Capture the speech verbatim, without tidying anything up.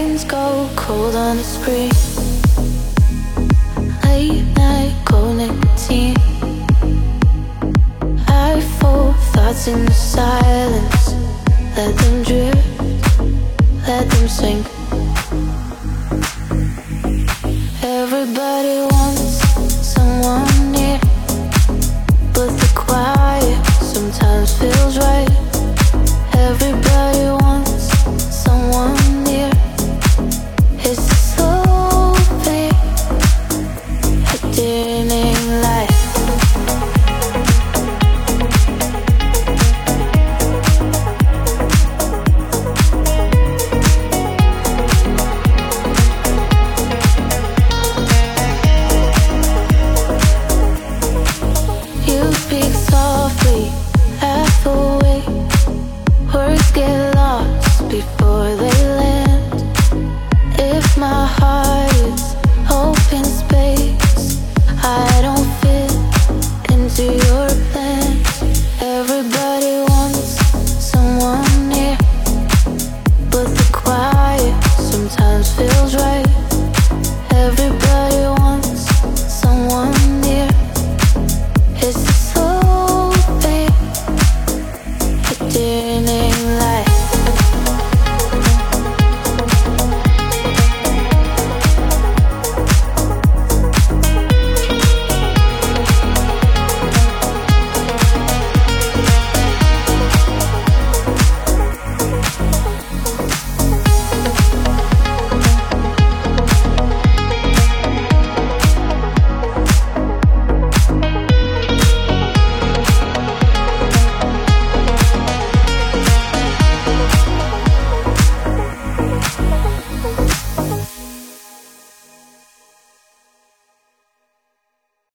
Trains go cold on the screen. Late night cold nicotine. I fold thoughts in the silence. Let them drift, let them sink. Everybody wants someone near, but the quiet sometimes feels right. Everybody wants someone near. It's a slow thing, a dimming light. You speak softly, half awake. Words get lost before they land. If my heart is open space, I don't fit into your plans. Everybody wants someone near, but the quiet sometimes feels right. Everybody wants someone near. It's a slow thing, a dimming light.